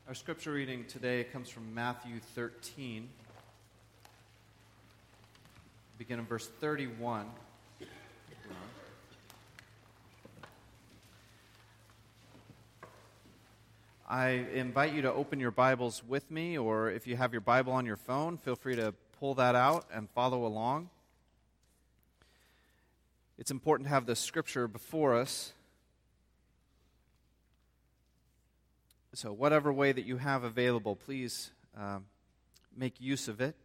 Our scripture reading today comes from Matthew 13. Begin in verse 31. I invite you to open your Bibles with me, or if you have your Bible on your phone, feel free to pull that out and follow along. It's important to have the scripture before us. So whatever way that you have available, please make use of it.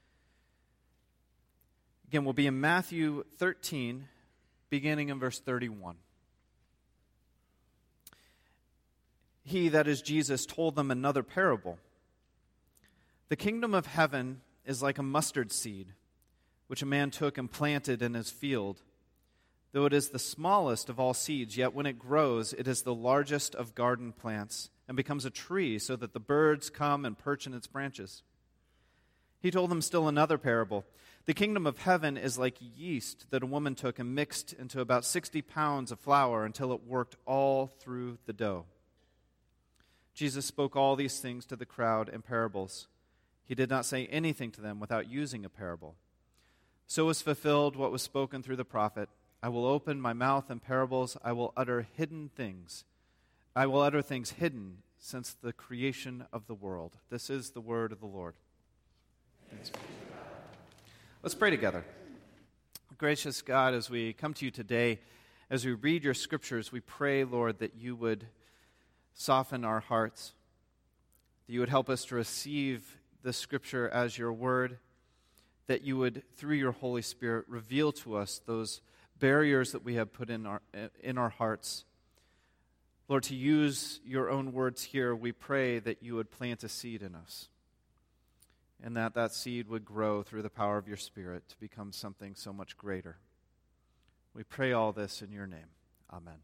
Again, we'll be in Matthew 13, beginning in verse 31. He, that is Jesus, told them another parable. The kingdom of heaven is like a mustard seed, which a man took and planted in his field. Though it is the smallest of all seeds, yet when it grows, it is the largest of garden plants, and becomes a tree, so that the birds come and perch in its branches. He told them still another parable. The kingdom of heaven is like yeast that a woman took and mixed into about 60 pounds of flour until it worked all through the dough. Jesus spoke all these things to the crowd in parables. He did not say anything to them without using a parable. So was fulfilled what was spoken through the prophet. I will open my mouth in parables. I will utter hidden things. I will utter things hidden since the creation of the world. This is the word of the Lord. Let's pray together. Gracious God, as we come to you today, as we read your scriptures, we pray, Lord, that you would soften our hearts, that you would help us to receive the scripture as your word, that you would, through your Holy Spirit, reveal to us those barriers that we have put in our hearts. Lord, to use your own words here, we pray that you would plant a seed in us, and that that seed would grow through the power of your Spirit to become something so much greater. We pray all this in your name. Amen.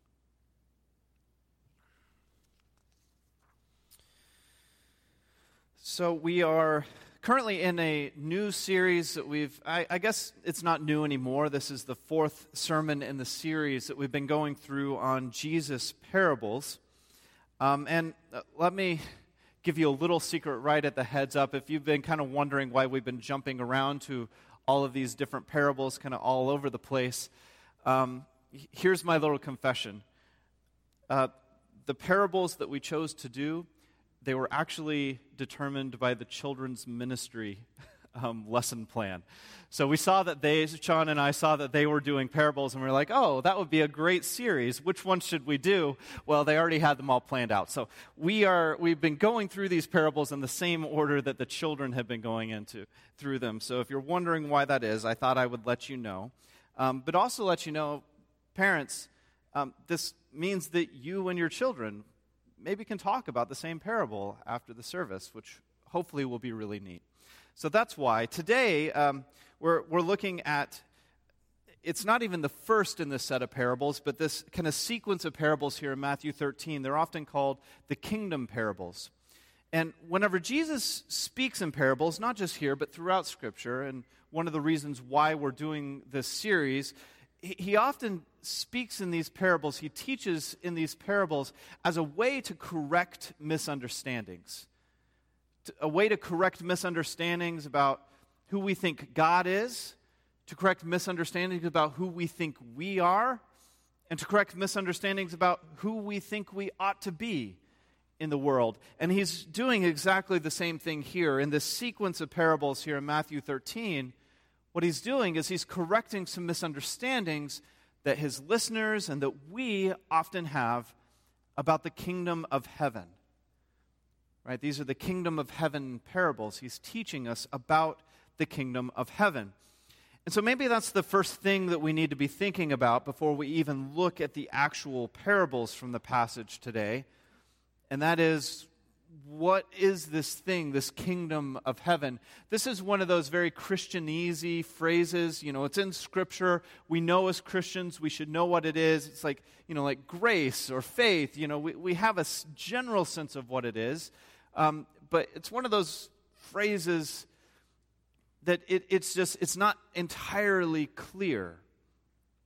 So we are currently in a new series that I guess it's not new anymore. This is the fourth sermon in the series that we've been going through on Jesus' parables. And let me give you a little secret right at the heads up. If you've been kind of wondering why we've been jumping around to all of these different parables kind of all over the place, here's my little confession. The parables that we chose to do, they were actually determined by the children's ministry lesson plan. So we saw that Sean and I saw that they were doing parables, and we were like, oh, that would be a great series. Which one should we do? Well, they already had them all planned out. So we've been going through these parables in the same order that the children have been going through them. So if you're wondering why that is, I thought I would let you know. But also let you know, parents, this means that you and your children maybe can talk about the same parable after the service, which hopefully will be really neat. So that's why. Today, we're looking at, it's not even the first in this set of parables, but this kind of sequence of parables here in Matthew 13. They're often called the kingdom parables. And whenever Jesus speaks in parables, not just here, but throughout Scripture, and one of the reasons why we're doing this series, he often speaks in these parables, he teaches in these parables as a way to correct misunderstandings. A way to correct misunderstandings about who we think God is, to correct misunderstandings about who we think we are, and to correct misunderstandings about who we think we ought to be in the world. And he's doing exactly the same thing here. In this sequence of parables here in Matthew 13, what he's doing is he's correcting some misunderstandings that his listeners and that we often have about the kingdom of heaven. Right? These are the kingdom of heaven parables. He's teaching us about the kingdom of heaven. And so maybe that's the first thing that we need to be thinking about before we even look at the actual parables from the passage today. And that is, what is this thing, this kingdom of heaven? This is one of those very Christianese phrases. You know, it's in Scripture. We know as Christians, we should know what it is. It's like, you know, like grace or faith. You know, we have a general sense of what it is. But it's one of those phrases that it's not entirely clear.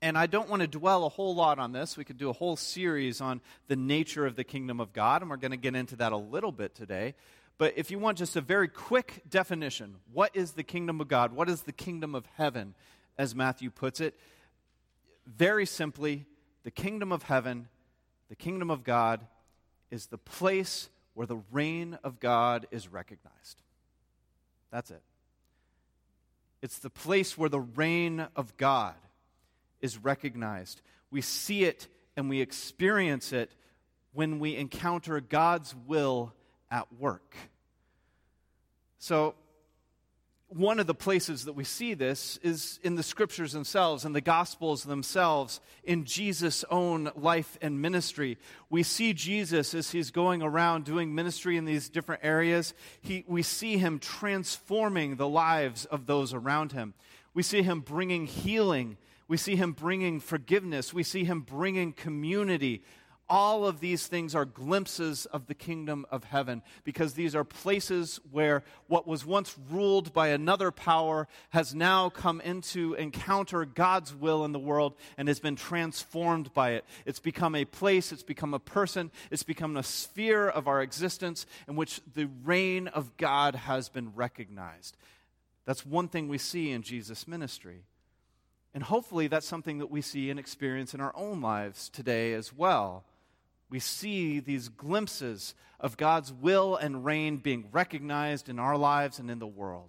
And I don't want to dwell a whole lot on this. We could do a whole series on the nature of the kingdom of God, and we're going to get into that a little bit today. But if you want just a very quick definition, what is the kingdom of God? What is the kingdom of heaven, as Matthew puts it? Very simply, the kingdom of heaven, the kingdom of God, is the place where the reign of God is recognized. That's it. It's the place where the reign of God is recognized. We see it and we experience it when we encounter God's will at work. So, one of the places that we see this is in the Scriptures themselves, in the Gospels themselves, in Jesus' own life and ministry. We see Jesus as he's going around doing ministry in these different areas. We see him transforming the lives of those around him. We see him bringing healing. We see him bringing forgiveness. We see him bringing community. All of these things are glimpses of the kingdom of heaven, because these are places where what was once ruled by another power has now come into encounter God's will in the world and has been transformed by it. It's become a place, it's become a person, it's become a sphere of our existence in which the reign of God has been recognized. That's one thing we see in Jesus' ministry. And hopefully that's something that we see and experience in our own lives today as well. We see these glimpses of God's will and reign being recognized in our lives and in the world.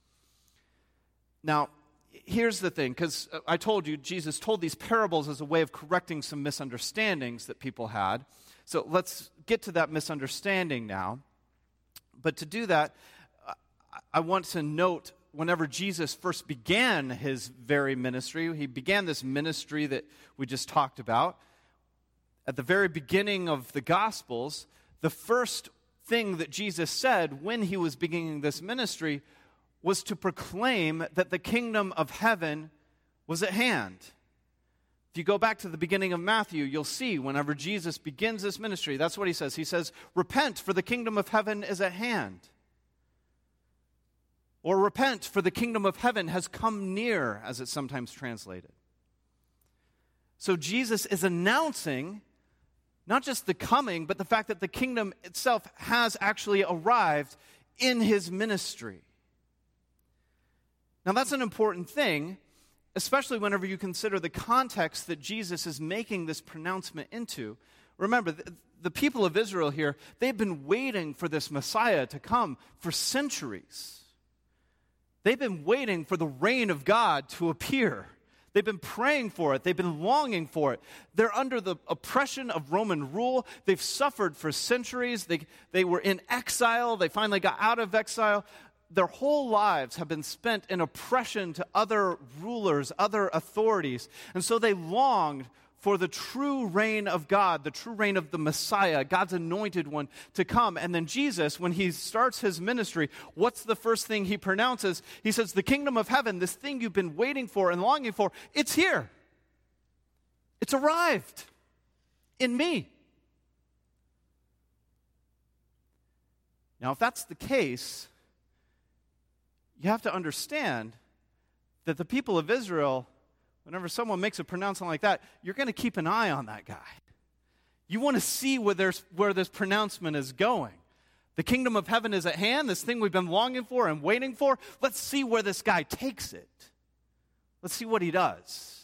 Now, here's the thing, because I told you, Jesus told these parables as a way of correcting some misunderstandings that people had. So let's get to that misunderstanding now. But to do that, I want to note whenever Jesus first began his very ministry, he began this ministry that we just talked about. At the very beginning of the Gospels, the first thing that Jesus said when he was beginning this ministry was to proclaim that the kingdom of heaven was at hand. If you go back to the beginning of Matthew, you'll see whenever Jesus begins this ministry, that's what he says. He says, "Repent, for the kingdom of heaven is at hand." Or "Repent, for the kingdom of heaven has come near," as it's sometimes translated. So Jesus is announcing not just the coming, but the fact that the kingdom itself has actually arrived in his ministry. Now that's an important thing, especially whenever you consider the context that Jesus is making this pronouncement into. Remember, the people of Israel here, they've been waiting for this Messiah to come for centuries. They've been waiting for the reign of God to appear. They've been praying for it. They've been longing for it. They're under the oppression of Roman rule. They've suffered for centuries. They were in exile. They finally got out of exile. Their whole lives have been spent in oppression to other rulers, other authorities. And so they longed for the true reign of God, the true reign of the Messiah, God's anointed one, to come. And then Jesus, when he starts his ministry, what's the first thing he pronounces? He says, the kingdom of heaven, this thing you've been waiting for and longing for, it's here. It's arrived in me. Now, if that's the case, you have to understand that the people of Israel, whenever someone makes a pronouncement like that, you're going to keep an eye on that guy. You want to see where this pronouncement is going. The kingdom of heaven is at hand, this thing we've been longing for and waiting for. Let's see where this guy takes it. Let's see what he does.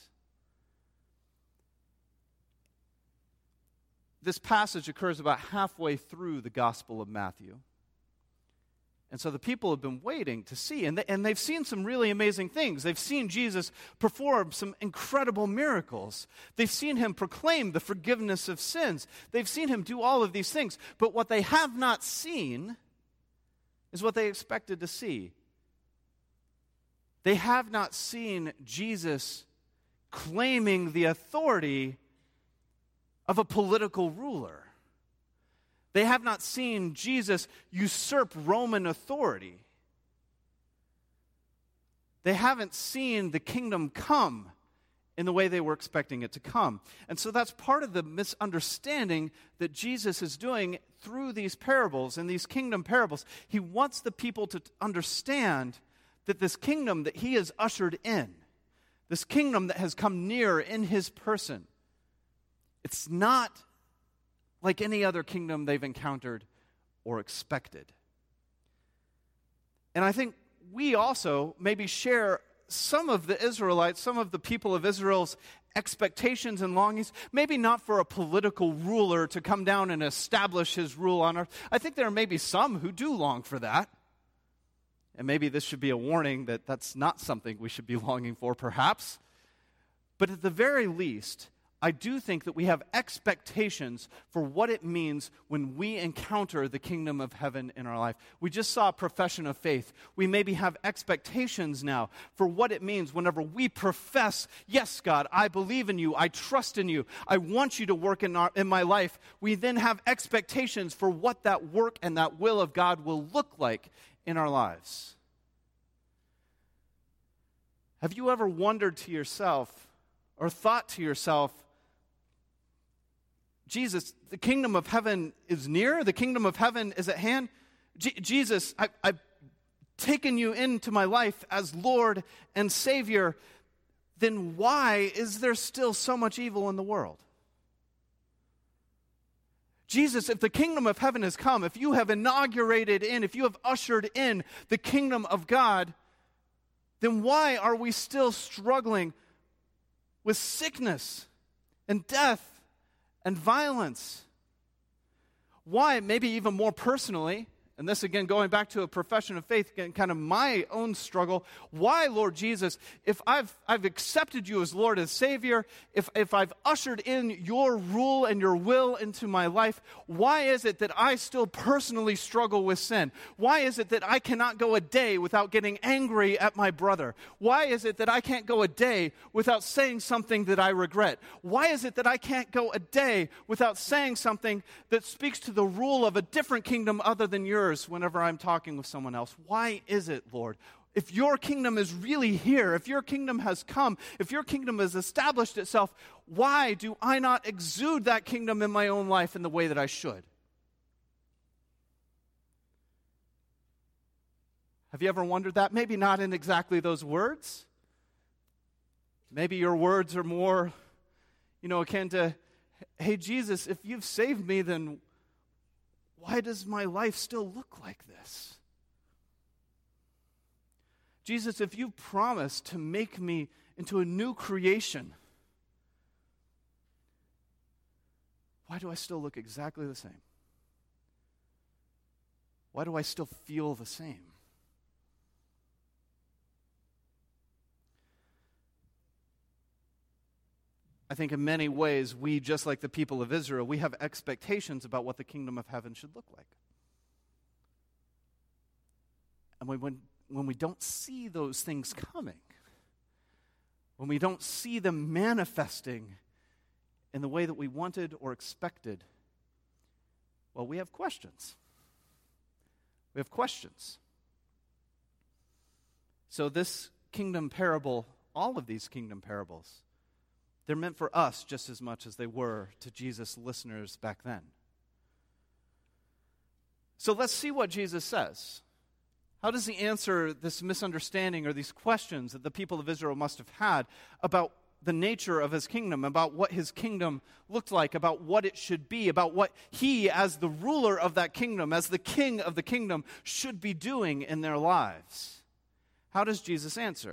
This passage occurs about halfway through the Gospel of Matthew. And so the people have been waiting to see, and they've seen some really amazing things. They've seen Jesus perform some incredible miracles. They've seen him proclaim the forgiveness of sins. They've seen him do all of these things. But what they have not seen is what they expected to see. They have not seen Jesus claiming the authority of a political ruler. They have not seen Jesus usurp Roman authority. They haven't seen the kingdom come in the way they were expecting it to come. And so that's part of the misunderstanding that Jesus is doing through these parables and these kingdom parables. He wants the people to understand that this kingdom that he has ushered in, this kingdom that has come near in his person, it's not like any other kingdom they've encountered or expected. And I think we also maybe share some of the Israelites, some of the people of Israel's expectations and longings, maybe not for a political ruler to come down and establish his rule on earth. I think there may be some who do long for that. And maybe this should be a warning that that's not something we should be longing for, perhaps. But at the very least, I do think that we have expectations for what it means when we encounter the kingdom of heaven in our life. We just saw a profession of faith. We maybe have expectations now for what it means whenever we profess, yes, God, I believe in you, I trust in you, I want you to work in my life. We then have expectations for what that work and that will of God will look like in our lives. Have you ever wondered to yourself or thought to yourself, Jesus, the kingdom of heaven is near. The kingdom of heaven is at hand. Jesus, I've taken you into my life as Lord and Savior. Then why is there still so much evil in the world? Jesus, if the kingdom of heaven has come, if you have inaugurated in, if you have ushered in the kingdom of God, then why are we still struggling with sickness and death and violence? Why, maybe even more personally, and this again going back to a profession of faith, kind of my own struggle, why, Lord Jesus, if I've accepted you as Lord and Savior, if I've ushered in your rule and your will into my life, why is it that I still personally struggle with sin? Why is it that I cannot go a day without getting angry at my brother? Why is it that I can't go a day without saying something that I regret? Why is it that I can't go a day without saying something that speaks to the rule of a different kingdom other than yours whenever I'm talking with someone else? Why is it, Lord? If your kingdom is really here, if your kingdom has come, if your kingdom has established itself, why do I not exude that kingdom in my own life in the way that I should? Have you ever wondered that? Maybe not in exactly those words. Maybe your words are more, akin to, hey, Jesus, if you've saved me, then why does my life still look like this? Jesus, if you promised to make me into a new creation, why do I still look exactly the same? Why do I still feel the same? I think in many ways, we, just like the people of Israel, we have expectations about what the kingdom of heaven should look like. And when we don't see those things coming, when we don't see them manifesting in the way that we wanted or expected, well, we have questions. We have questions. So this kingdom parable, all of these kingdom parables, they're meant for us just as much as they were to Jesus' listeners back then. So let's see what Jesus says. How does he answer this misunderstanding or these questions that the people of Israel must have had about the nature of his kingdom, about what his kingdom looked like, about what it should be, about what he, as the ruler of that kingdom, as the king of the kingdom, should be doing in their lives? How does Jesus answer?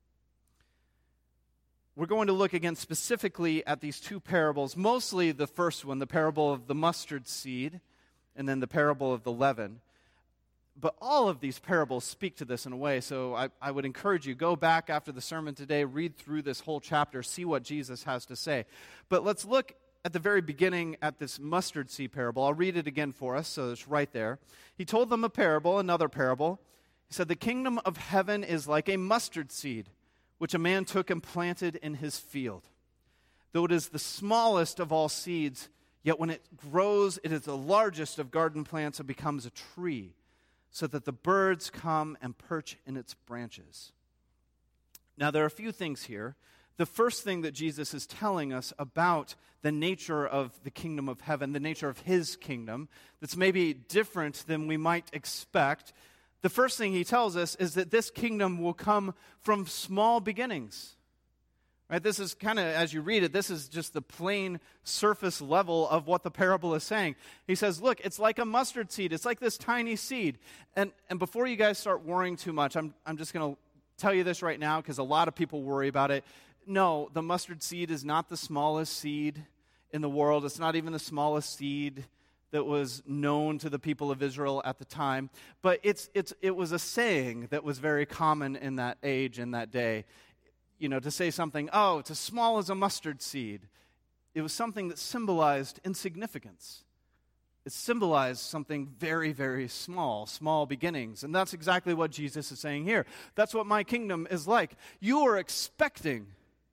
We're going to look again specifically at these two parables, mostly the first one, the parable of the mustard seed, and then the parable of the leaven. But all of these parables speak to this in a way, so I would encourage you, go back after the sermon today, read through this whole chapter, see what Jesus has to say. But let's look at the very beginning at this mustard seed parable. I'll read it again for us, so it's right there. He told them a parable, another parable. He said, "The kingdom of heaven is like a mustard seed, which a man took and planted in his field. Though it is the smallest of all seeds, yet when it grows, it is the largest of garden plants and becomes a tree, so that the birds come and perch in its branches." Now, there are a few things here. The first thing that Jesus is telling us about the nature of the kingdom of heaven, the nature of his kingdom, that's maybe different than we might expect. The first thing he tells us is that this kingdom will come from small beginnings. Right? This is kind of, as you read it, this is just the plain surface level of what the parable is saying. He says, look, it's like a mustard seed. It's like this tiny seed. And before you guys start worrying too much, I'm just going to tell you this right now because a lot of people worry about it. No, the mustard seed is not the smallest seed in the world. It's not even the smallest seed that was known to the people of Israel at the time. But it was a saying that was very common in that age, in that day. You know, to say something, oh, it's as small as a mustard seed. It was something that symbolized insignificance. It symbolized something very, very small beginnings. And that's exactly what Jesus is saying here. That's what my kingdom is like. You are expecting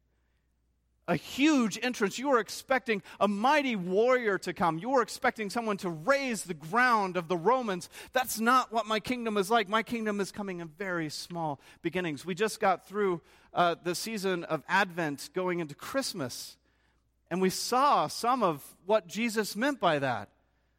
a huge entrance. You are expecting a mighty warrior to come. You are expecting someone to raise the ground of the Romans. That's not what my kingdom is like. My kingdom is coming in very small beginnings. We just got through the season of Advent going into Christmas, and we saw some of what Jesus meant by that.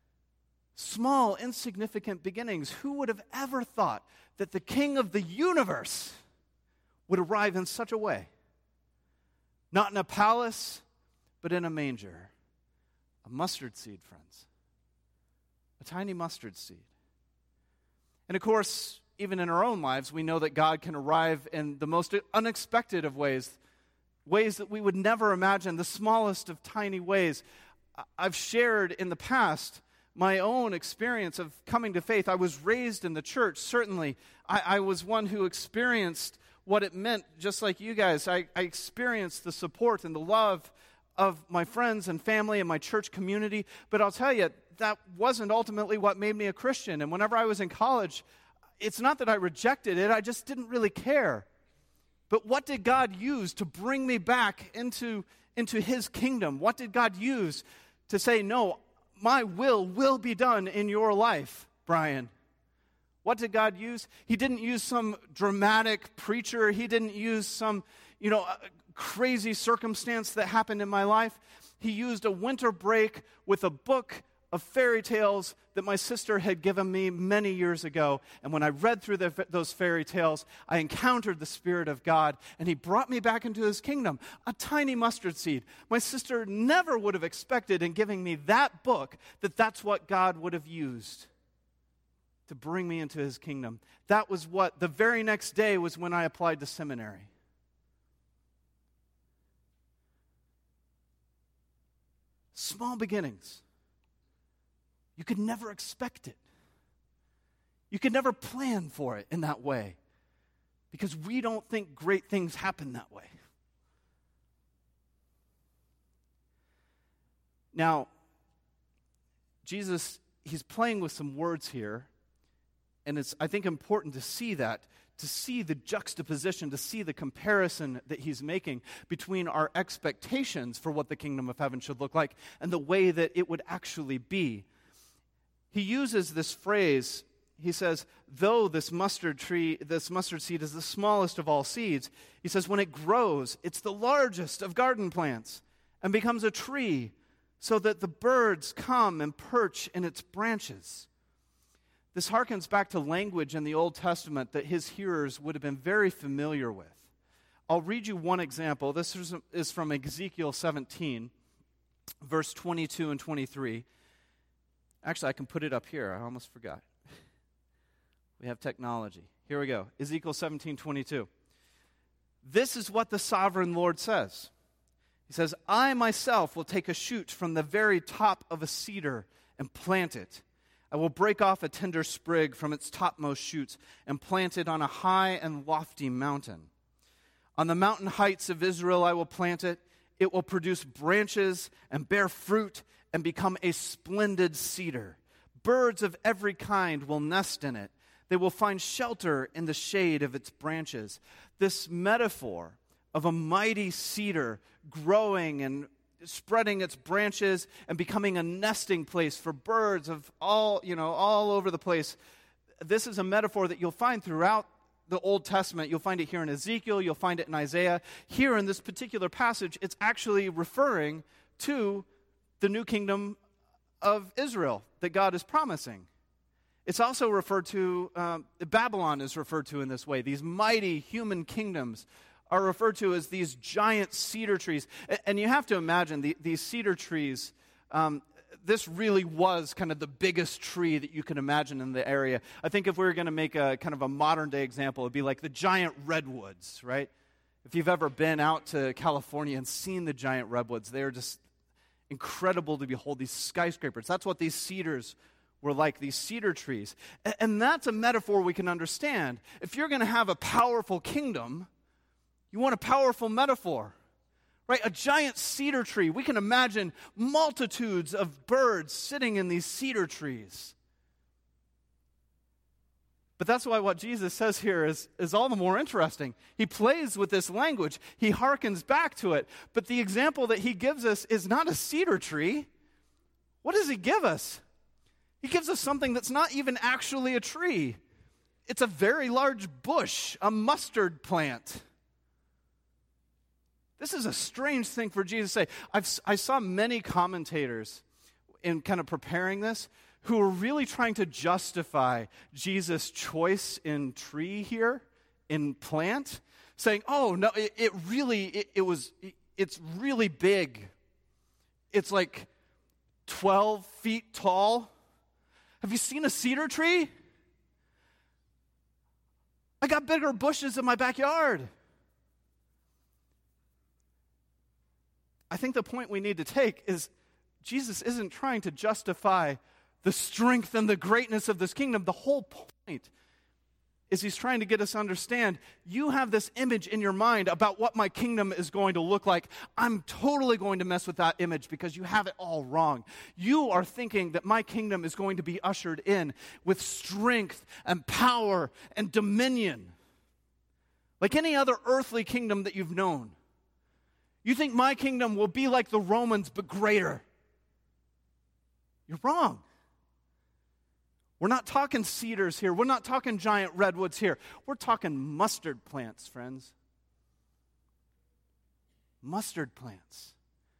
Small, insignificant beginnings. Who would have ever thought that the King of the universe would arrive in such a way? Not in a palace, but in a manger. A mustard seed, friends. A tiny mustard seed. And of course, even in our own lives, we know that God can arrive in the most unexpected of ways that we would never imagine, the smallest of tiny ways. I've shared in the past my own experience of coming to faith. I was raised in the church, certainly. I was one who experienced what it meant, just like you guys. I experienced the support and the love of my friends and family and my church community. But I'll tell you, that wasn't ultimately what made me a Christian. And whenever I was in college, it's not that I rejected it, I just didn't really care. But what did God use to bring me back into His kingdom? What did God use to say, no, my will be done in your life, Brian? What did God use? He didn't use some dramatic preacher. He didn't use some, crazy circumstance that happened in my life. He used a winter break with a book of fairy tales that my sister had given me many years ago. And when I read through those fairy tales, I encountered the Spirit of God, and He brought me back into His kingdom. A tiny mustard seed. My sister never would have expected in giving me that book that that's what God would have used to bring me into His kingdom. That was what, the very next day was when I applied to seminary. Small beginnings. You could never expect it. You could never plan for it in that way because we don't think great things happen that way. Now, Jesus, He's playing with some words here, and it's, I think, important to see that, to see the juxtaposition, to see the comparison that He's making between our expectations for what the kingdom of heaven should look like and the way that it would actually be. He uses this phrase, he says, though this mustard seed is the smallest of all seeds, he says when it grows, it's the largest of garden plants and becomes a tree so that the birds come and perch in its branches. This harkens back to language in the Old Testament that His hearers would have been very familiar with. I'll read you one example. This is from Ezekiel 17, verse 22 and 23. Actually, I can put it up here. I almost forgot. We have technology. Here we go. Ezekiel 17:22. This is what the sovereign Lord says. He says, I myself will take a shoot from the very top of a cedar and plant it. I will break off a tender sprig from its topmost shoots and plant it on a high and lofty mountain. On the mountain heights of Israel I will plant it. It will produce branches and bear fruit and become a splendid cedar. Birds of every kind will nest in it. They will find shelter in the shade of its branches. This metaphor of a mighty cedar growing and spreading its branches and becoming a nesting place for birds of all over the place. This is a metaphor that you'll find throughout the Old Testament. You'll find it here in Ezekiel. You'll find it in Isaiah. Here in this particular passage, it's actually referring to the new kingdom of Israel that God is promising. It's also referred to, Babylon is referred to in this way. These mighty human kingdoms are referred to as these giant cedar trees. And you have to imagine these cedar trees, this really was kind of the biggest tree that you can imagine in the area. I think if we were going to make a kind of a modern day example, it would be like the giant redwoods, right? If you've ever been out to California and seen the giant redwoods, they are just incredible to behold, these skyscrapers. That's what these cedars were like, these cedar trees. And that's a metaphor we can understand. If you're going to have a powerful kingdom, you want a powerful metaphor, right? A giant cedar tree. We can imagine multitudes of birds sitting in these cedar trees. But that's why what Jesus says here is all the more interesting. He plays with this language. He hearkens back to it. But the example that he gives us is not a cedar tree. What does he give us? He gives us something that's not even actually a tree. It's a very large bush, a mustard plant. This is a strange thing for Jesus to say. I saw many commentators in kind of preparing this who are really trying to justify Jesus' choice in tree here, in plant, saying, oh, no, it's really big. It's like 12 feet tall. Have you seen a cedar tree? I got bigger bushes in my backyard. I think the point we need to take is Jesus isn't trying to justify the strength and the greatness of this kingdom. The whole point is he's trying to get us to understand, you have this image in your mind about what my kingdom is going to look like. I'm totally going to mess with that image because you have it all wrong. You are thinking that my kingdom is going to be ushered in with strength and power and dominion, like any other earthly kingdom that you've known. You think my kingdom will be like the Romans, but greater. You're wrong. We're not talking cedars here. We're not talking giant redwoods here. We're talking mustard plants, friends. Mustard plants.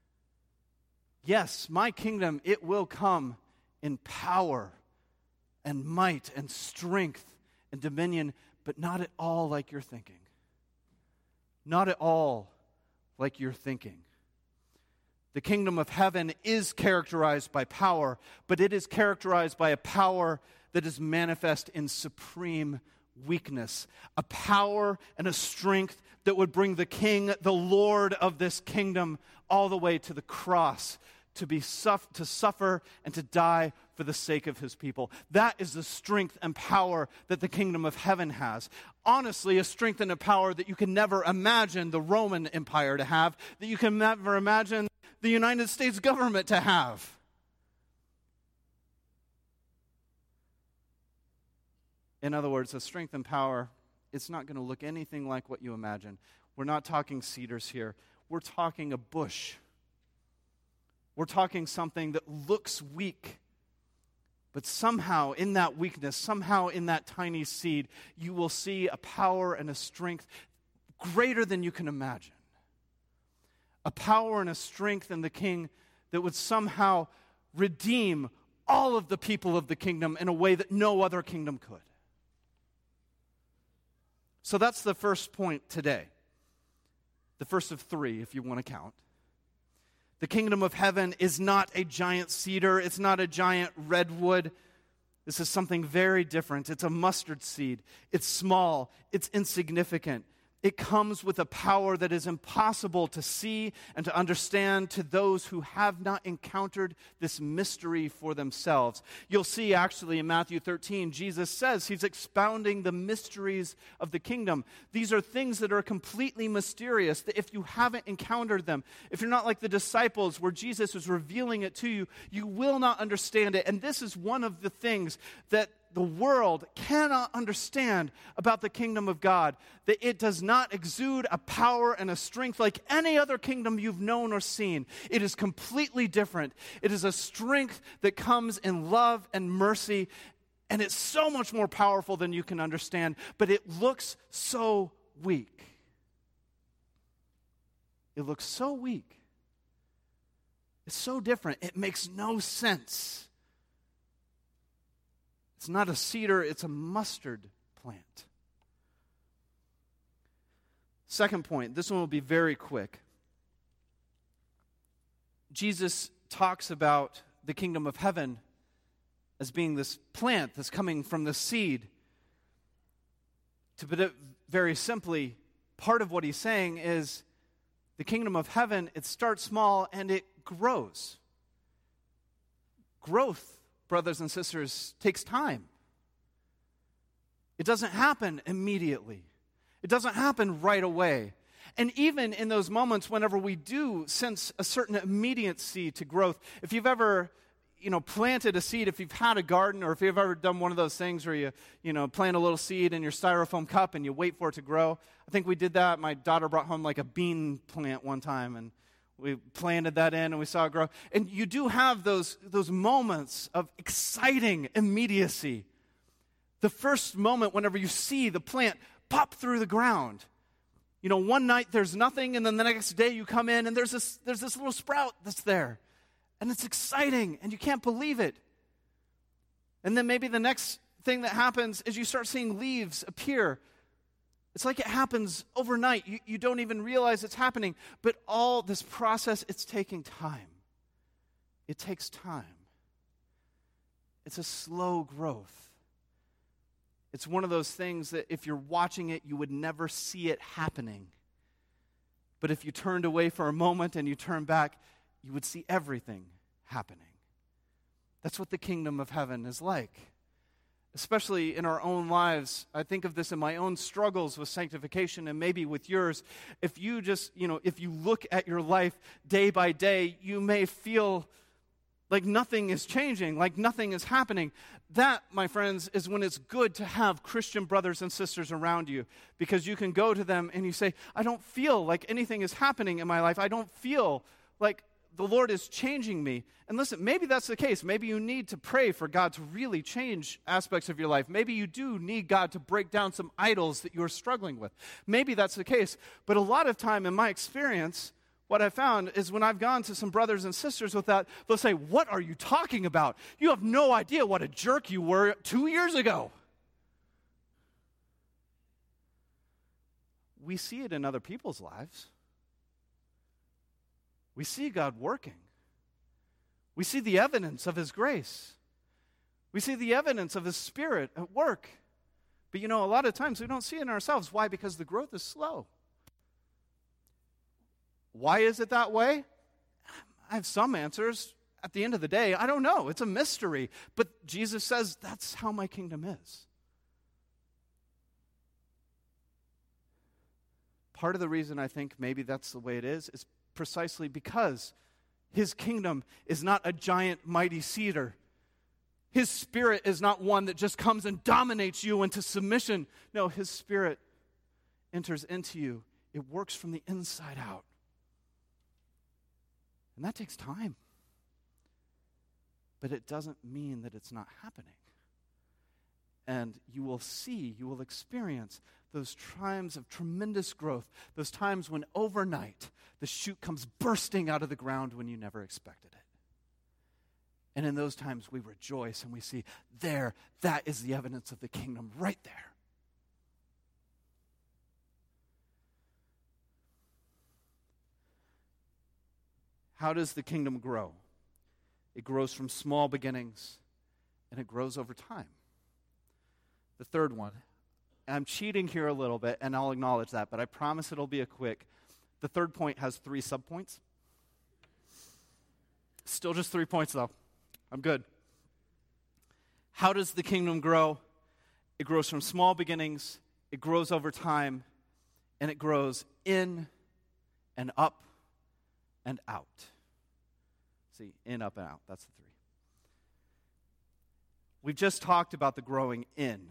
Yes, my kingdom, it will come in power and might and strength and dominion, but not at all like you're thinking. Not at all like you're thinking. The kingdom of heaven is characterized by power, but it is characterized by a power that is manifest in supreme weakness. A power and a strength that would bring the king, the Lord of this kingdom, all the way to the cross to suffer and to die for the sake of his people. That is the strength and power that the kingdom of heaven has. Honestly, a strength and a power that you can never imagine the Roman Empire to have, that you can never imagine the United States government to have. In other words, the strength and power, it's not going to look anything like what you imagine. We're not talking cedars here. We're talking a bush. We're talking something that looks weak, but somehow in that weakness, somehow in that tiny seed, you will see a power and a strength greater than you can imagine. A power and a strength in the king that would somehow redeem all of the people of the kingdom in a way that no other kingdom could. So that's the first point today. The first of three, if you want to count. The kingdom of heaven is not a giant cedar. It's not a giant redwood. This is something very different. It's a mustard seed. It's small. It's insignificant. It comes with a power that is impossible to see and to understand to those who have not encountered this mystery for themselves. You'll see actually in Matthew 13, Jesus says he's expounding the mysteries of the kingdom. These are things that are completely mysterious, that if you haven't encountered them, if you're not like the disciples where Jesus is revealing it to you, you will not understand it. And this is one of the things that the world cannot understand about the kingdom of God, that it does not exude a power and a strength like any other kingdom you've known or seen. It is completely different. It is a strength that comes in love and mercy, and it's so much more powerful than you can understand, but it looks so weak. It looks so weak. It's so different. It makes no sense. It's not a cedar, it's a mustard plant. Second point, this one will be very quick. Jesus talks about the kingdom of heaven as being this plant that's coming from the seed. To put it very simply, part of what he's saying is the kingdom of heaven, it starts small and it grows. Growth, brothers and sisters, takes time. It doesn't happen immediately. It doesn't happen right away. And even in those moments whenever we do sense a certain immediacy to growth, if you've ever, planted a seed, if you've had a garden, or if you've ever done one of those things where you plant a little seed in your styrofoam cup and you wait for it to grow. I think we did that. My daughter brought home like a bean plant one time, and we planted that in and we saw it grow. And you do have those moments of exciting immediacy. The first moment whenever you see the plant pop through the ground. One night there's nothing, and then the next day you come in and there's this little sprout that's there. And it's exciting, and you can't believe it. And then maybe the next thing that happens is you start seeing leaves appear. It's like it happens overnight. You don't even realize it's happening. But all this process, it's taking time. It takes time. It's a slow growth. It's one of those things that if you're watching it, you would never see it happening. But if you turned away for a moment and you turn back, you would see everything happening. That's what the kingdom of heaven is like. Especially in our own lives. I think of this in my own struggles with sanctification and maybe with yours. If you just, if you look at your life day by day, you may feel like nothing is changing, like nothing is happening. That, my friends, is when it's good to have Christian brothers and sisters around you, because you can go to them and you say, I don't feel like anything is happening in my life. I don't feel like the Lord is changing me. And listen, maybe that's the case. Maybe you need to pray for God to really change aspects of your life. Maybe you do need God to break down some idols that you're struggling with. Maybe that's the case. But a lot of time in my experience, what I found is when I've gone to some brothers and sisters with that, they'll say, what are you talking about? You have no idea what a jerk you were 2 years ago. We see it in other people's lives. We see God working. We see the evidence of His grace. We see the evidence of His Spirit at work. But a lot of times we don't see it in ourselves. Why? Because the growth is slow. Why is it that way? I have some answers. At the end of the day, I don't know. It's a mystery. But Jesus says, that's how my kingdom is. Part of the reason I think maybe that's the way it is precisely because His kingdom is not a giant, mighty cedar. His Spirit is not one that just comes and dominates you into submission. No, His Spirit enters into you. It works from the inside out. And that takes time. But it doesn't mean that it's not happening. And you will experience those times of tremendous growth, those times when overnight the shoot comes bursting out of the ground when you never expected it. And in those times we rejoice and we see that is the evidence of the kingdom right there. How does the kingdom grow? It grows from small beginnings, and it grows over time. The third one, I'm cheating here a little bit, and I'll acknowledge that, but I promise it'll be a quick. The third point has 3 subpoints. Still just 3 points, though. I'm good. How does the kingdom grow? It grows from small beginnings, it grows over time, and it grows in and up and out. See, in, up, and out. That's the 3. We've just talked about the growing in.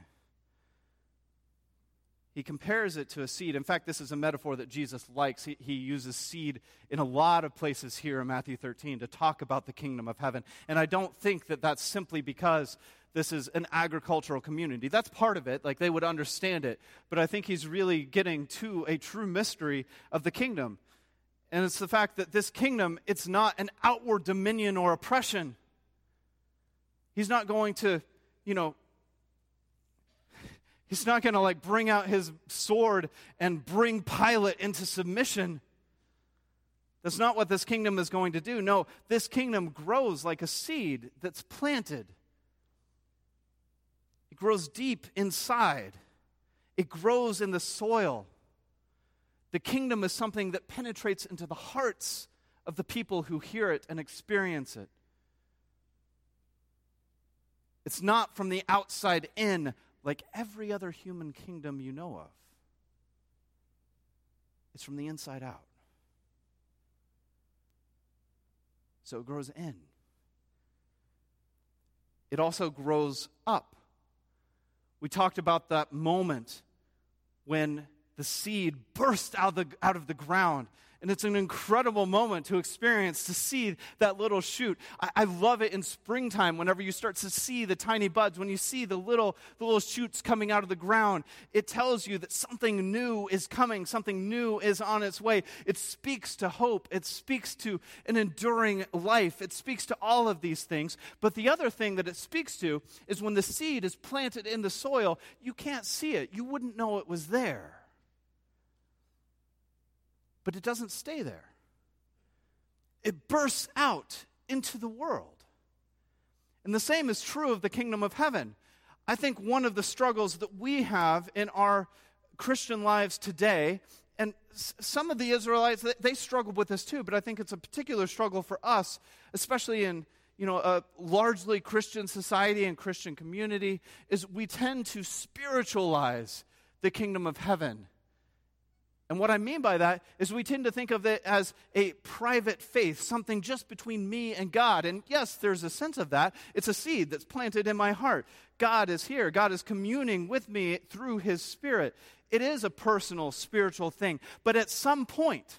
He compares it to a seed. In fact, this is a metaphor that Jesus likes. He uses seed in a lot of places here in Matthew 13 to talk about the kingdom of heaven. And I don't think that that's simply because this is an agricultural community. That's part of it, like they would understand it. But I think he's really getting to a true mystery of the kingdom. And it's the fact that this kingdom, it's not an outward dominion or oppression. He's not going to, He's not going to bring out his sword and bring Pilate into submission. That's not what this kingdom is going to do. No, this kingdom grows like a seed that's planted. It grows deep inside. It grows in the soil. The kingdom is something that penetrates into the hearts of the people who hear it and experience it. It's not from the outside in like every other human kingdom you know of. It's from the inside out. So it grows in. It also grows up. We talked about that moment when the seed burst out of the ground. And it's an incredible moment to experience, to see that little shoot. I love it in springtime whenever you start to see the tiny buds, when you see the little shoots coming out of the ground. It tells you that something new is coming, something new is on its way. It speaks to hope. It speaks to an enduring life. It speaks to all of these things. But the other thing that it speaks to is when the seed is planted in the soil, you can't see it. You wouldn't know it was there. But it doesn't stay there. It bursts out into the world. And the same is true of the kingdom of heaven. I think one of the struggles that we have in our Christian lives today, and some of the Israelites, they struggled with this too, but I think it's a particular struggle for us, especially in a largely Christian society and Christian community, is we tend to spiritualize the kingdom of heaven. And what I mean by that is we tend to think of it as a private faith, something just between me and God. And yes, there's a sense of that. It's a seed that's planted in my heart. God is here. God is communing with me through his Spirit. It is a personal, spiritual thing. But at some point,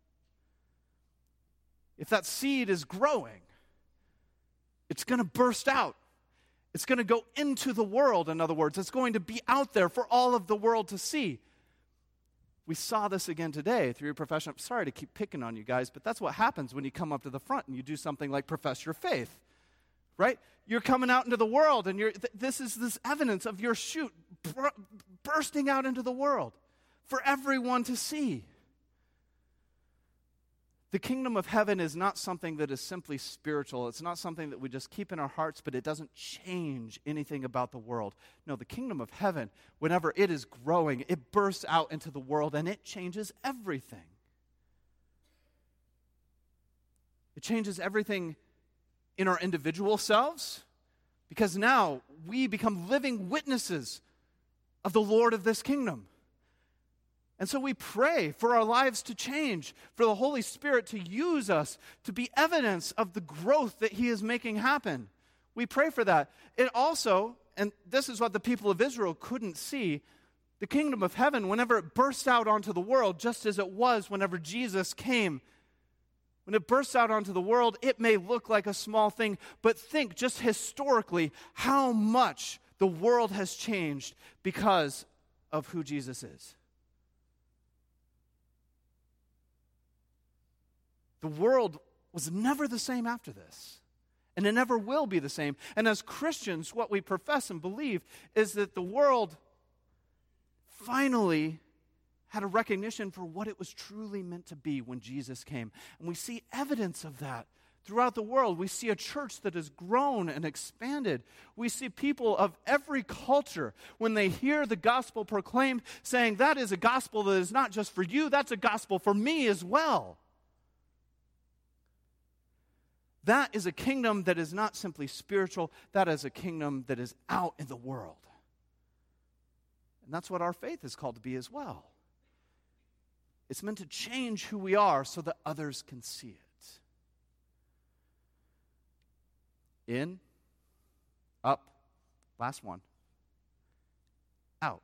if that seed is growing, it's going to burst out. It's going to go into the world, in other words. It's going to be out there for all of the world to see. We saw this again today through your profession. I'm sorry to keep picking on you guys, but that's what happens when you come up to the front and you do something like profess your faith, right? You're coming out into the world, and this is this evidence of your shoot bursting out into the world for everyone to see. The kingdom of heaven is not something that is simply spiritual. It's not something that we just keep in our hearts, but it doesn't change anything about the world. No, the kingdom of heaven, whenever it is growing, it bursts out into the world and it changes everything. It changes everything in our individual selves, because now we become living witnesses of the Lord of this kingdom. And so we pray for our lives to change, for the Holy Spirit to use us to be evidence of the growth that he is making happen. We pray for that. It also, and this is what the people of Israel couldn't see, the kingdom of heaven, whenever it bursts out onto the world, just as it was whenever Jesus came, when it bursts out onto the world, it may look like a small thing, but think just historically how much the world has changed because of who Jesus is. The world was never the same after this, and it never will be the same. And as Christians, what we profess and believe is that the world finally had a recognition for what it was truly meant to be when Jesus came. And we see evidence of that throughout the world. We see a church that has grown and expanded. We see people of every culture, when they hear the gospel proclaimed, saying, that is a gospel that is not just for you, that's a gospel for me as well. That is a kingdom that is not simply spiritual. That is a kingdom that is out in the world. And that's what our faith is called to be as well. It's meant to change who we are so that others can see it. In, up, last one, out.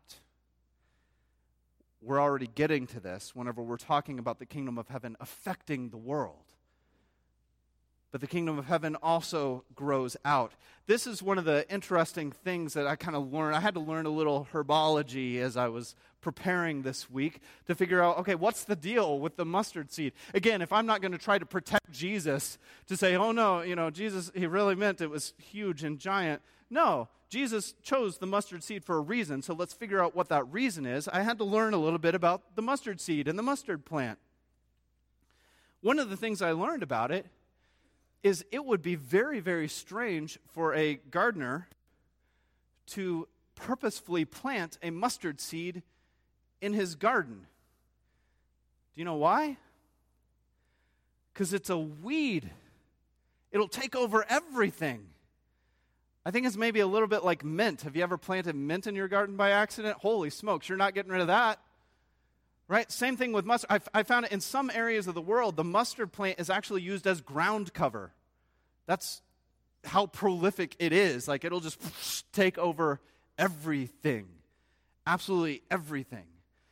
We're already getting to this whenever we're talking about the kingdom of heaven affecting the world. But the kingdom of heaven also grows out. This is one of the interesting things that I kind of learned. I had to learn a little herbology as I was preparing this week to figure out, okay, what's the deal with the mustard seed? Again, if I'm not going to try to protect Jesus, to say, oh no, Jesus, he really meant it was huge and giant. No, Jesus chose the mustard seed for a reason, so let's figure out what that reason is. I had to learn a little bit about the mustard seed and the mustard plant. One of the things I learned about it is it would be very, very strange for a gardener to purposefully plant a mustard seed in his garden. Do you know why? Because it's a weed. It'll take over everything. I think it's maybe a little bit like mint. Have you ever planted mint in your garden by accident? Holy smokes, you're not getting rid of that. Right? Same thing with mustard. I found it in some areas of the world, the mustard plant is actually used as ground cover. That's how prolific it is. Like, it'll just take over everything. Absolutely everything.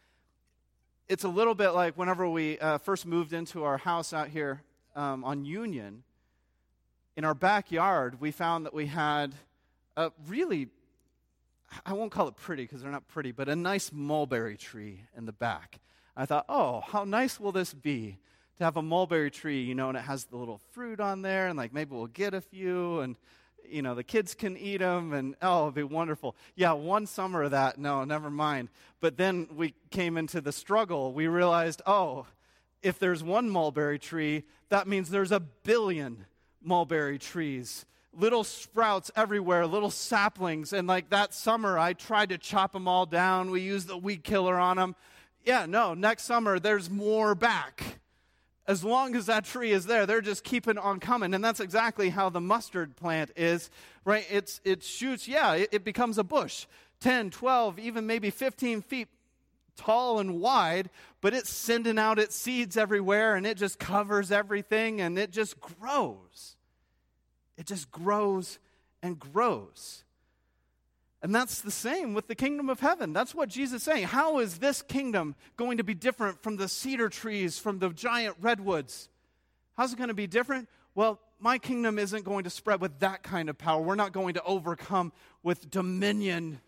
It's a little bit like whenever we first moved into our house out here on Union. In our backyard, we found that we had a really, I won't call it pretty because they're not pretty, but a nice mulberry tree in the back. I thought, oh, how nice will this be to have a mulberry tree, and it has the little fruit on there, and like maybe we'll get a few, and the kids can eat them, and it'll be wonderful. Yeah, one summer of that, no, never mind. But then we came into the struggle. We realized, if there's one mulberry tree, that means there's a billion mulberry trees. Little sprouts everywhere, little saplings, and like that summer, I tried to chop them all down. We used the weed killer on them. Yeah, no, next summer, there's more back. As long as that tree is there, they're just keeping on coming. And that's exactly how the mustard plant is, right? It shoots, it becomes a bush, 10, 12, even maybe 15 feet tall and wide, but it's sending out its seeds everywhere, and it just covers everything, and it just grows. It just grows and grows. And that's the same with the kingdom of heaven. That's what Jesus is saying. How is this kingdom going to be different from the cedar trees, from the giant redwoods? How's it going to be different? Well, my kingdom isn't going to spread with that kind of power. We're not going to overcome with dominion.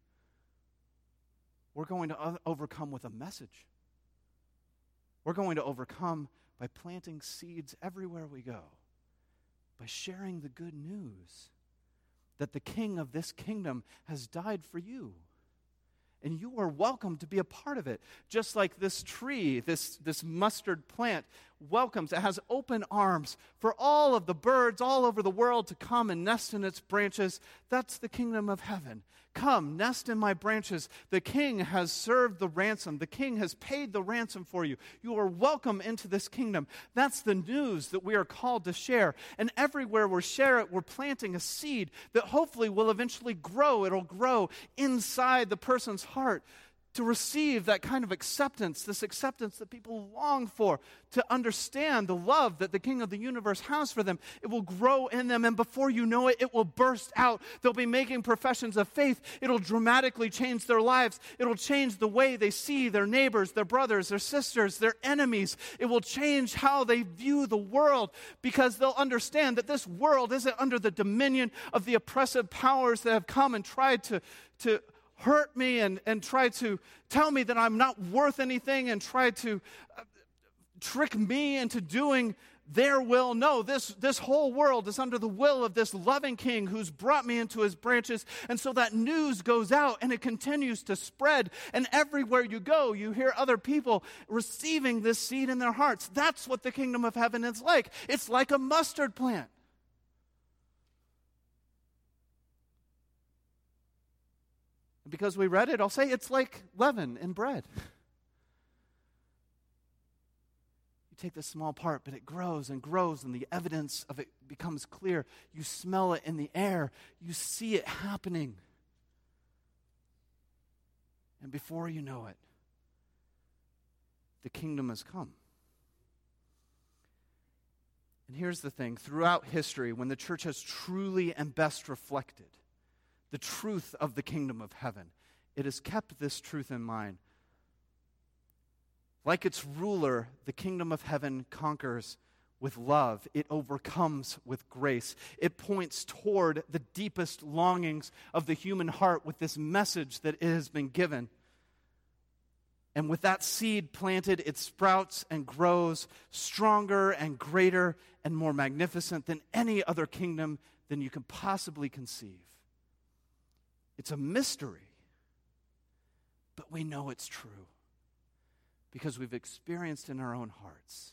We're going to overcome with a message. We're going to overcome by planting seeds everywhere we go, by sharing the good news that the king of this kingdom has died for you. And you are welcome to be a part of it. Just like this tree, this mustard plant welcomes, it has open arms for all of the birds all over the world to come and nest in its branches. That's the kingdom of heaven. Come, nest in my branches. The king has served the ransom. The king has paid the ransom for you. You are welcome into this kingdom. That's the news that we are called to share. And everywhere we share it, we're planting a seed that hopefully will eventually grow. It'll grow inside the person's heart to receive that kind of acceptance, this acceptance that people long for, to understand the love that the King of the universe has for them. It will grow in them, and before you know it, it will burst out. They'll be making professions of faith. It'll dramatically change their lives. It'll change the way they see their neighbors, their brothers, their sisters, their enemies. It will change how they view the world, because they'll understand that this world isn't under the dominion of the oppressive powers that have come and tried to hurt me and try to tell me that I'm not worth anything and try to trick me into doing their will. No, this whole world is under the will of this loving king who's brought me into his branches. And so that news goes out and it continues to spread. And everywhere you go, you hear other people receiving this seed in their hearts. That's what the kingdom of heaven is like. It's like a mustard plant. Because we read it, I'll say it's like leaven in bread. You take this small part, but it grows and grows, and the evidence of it becomes clear. You smell it in the air. You see it happening. And before you know it, the kingdom has come. And here's the thing. Throughout history, when the church has truly and best reflected the truth of the kingdom of heaven, it has kept this truth in mind. Like its ruler, the kingdom of heaven conquers with love. It overcomes with grace. It points toward the deepest longings of the human heart with this message that it has been given. And with that seed planted, it sprouts and grows stronger and greater and more magnificent than any other kingdom than you can possibly conceive. It's a mystery, but we know it's true because we've experienced in our own hearts.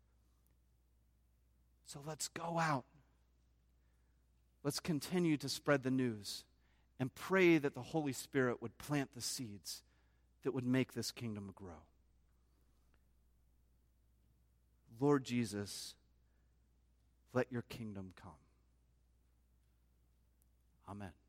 So let's go out. Let's continue to spread the news and pray that the Holy Spirit would plant the seeds that would make this kingdom grow. Lord Jesus, let your kingdom come. Amen.